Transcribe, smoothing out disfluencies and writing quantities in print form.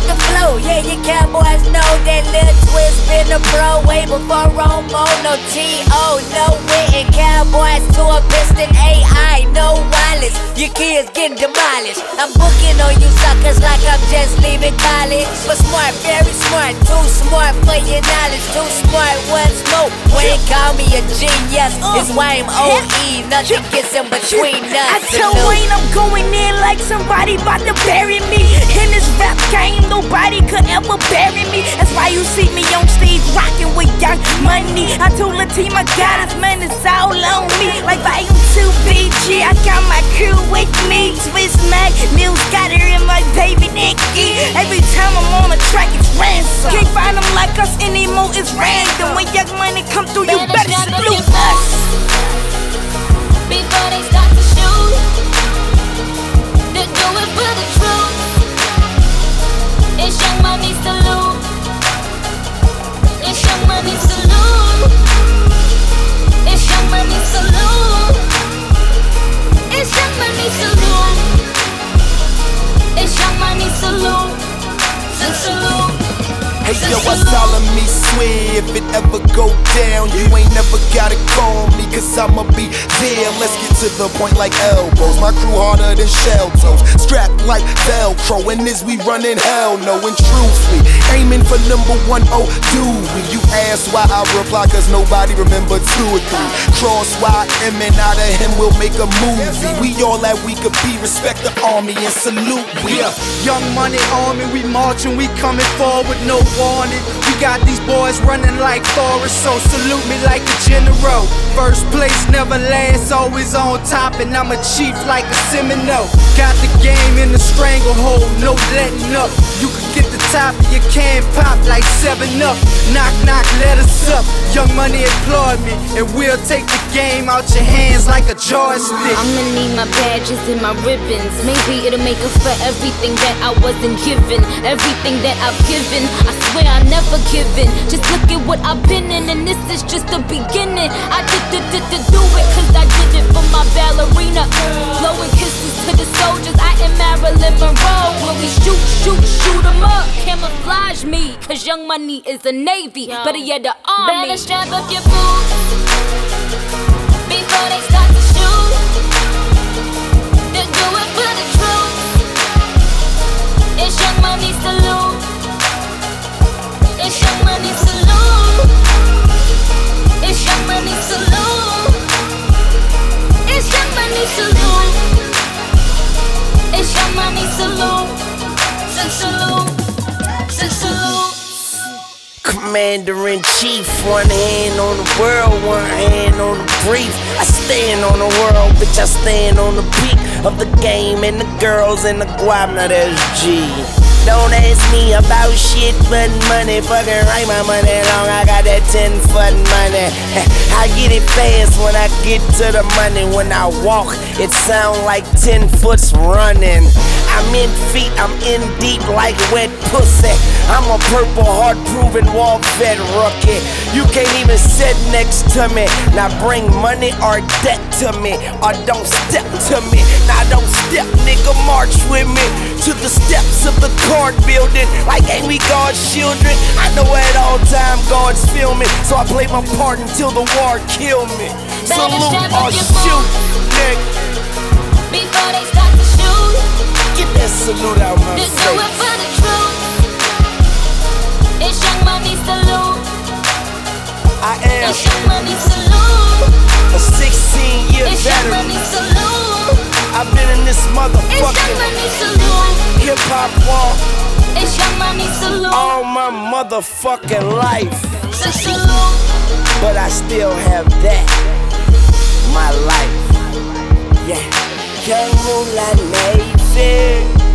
the flow. Yeah, you cowboys know that Lil Twist been a pro way before Romo. No T.O., no Witten. Cowboys to a piston AI, no wireless. Your kids getting demolished. I'm booking on you suckers like I'm just leaving college. But smart, very smart, too smart for your knowledge. Too smart, what's more? Wayne call me a genius. It's why I'm OE. Nothing gets in between us. I tell Wayne I'm going in like somebody about to bury me. In this rap game, nobody could ever bury me. That's why you see me on stage rocking with Young Money. I told the team I got us, man, it's all on me. Like Volume 2 BG, I got my crew with me. Swiss Mac, Mills got her in my baby Nicky. Every time I'm on a track, it's ransom. Can't find them like us anymore, it's random. When Young Money come through, you better salute us. Before they start to shoot, they do it for the truth. It's Young Money salute. It's Young Money salute. It's Young Money salute. It's Young Money salute. It's Young Money salute. Salute. Hey yo, I solemnly swear if it ever go down, you ain't never gotta call me, cause I'ma be there. Let's get to the point like elbows. My crew harder than shell toes, strapped like Velcro. And as we running hell no, and truthfully aiming for #1, oh do we? You ask why I reply, cause nobody remember 2 or 3. Cross YM and out of him we'll make a movie. We all that we could be, respect the army and salute we. Yeah, Young Money army, we marching, we coming forward, no warning. We got these boys running like Forrest, so salute me like a general. First place never lasts, always on top, and I'm a chief like a Seminole. Got the game in the stranglehold, no letting up. You can get the top of your can pop like 7-Up. Knock, knock, let us up. Young Money applaud me, and we'll take the game out your hands like a joystick. I'ma need my badges and my ribbons. Maybe it'll make up for everything that I wasn't given. Everything that I've given, I swear I never given. Just look at what I've been in, and this is just the beginning. I did do it cause I did it for my ballerina. Blowing kisses to the soldiers, I am Marilyn Monroe. When we shoot 'em up. Camouflage me, cause Young Money is a Navy. Better yet, the Army. Better strap up your boots before they start to shoot. They do it for the truth. It's Young Money salute. It's Young Money salute. It's Young Money salute. It's Young Money salute. It's Young Money salute. Salute. Commander-in-Chief, one hand on the world, one hand on the brief. I stand on the world, bitch, I stand on the peak of the game and the girls and the guap, now there's G. Don't ask me about shit but money. Fucking write my money long, I got that 10-foot money. I get it fast when I get to the money. When I walk, it sound like 10 foot's running. I'm in feet, I'm in deep like wet pussy. I'm a Purple Heart proven war vet rookie. You can't even sit next to me. Now bring money or debt to me, or don't step to me. Now don't step, nigga, march with me to the steps of the court building. Like ain't we God's children? I know at all time God's feel me, so I play my part until the war kill me. Salute or shoot, nigga. Before they start to shoot, get that salute out my they face. do it for the truth. It's Young Money salute. I am It's Young Money salute. a 16-year It's Young Money veteran. salute. I've been in this It's Young motherfucking Money salute. hip-hop war It's Young Money salute. all my motherfucking life. Salute. But I still have that, my life. Yeah, Young Moonlight Navy.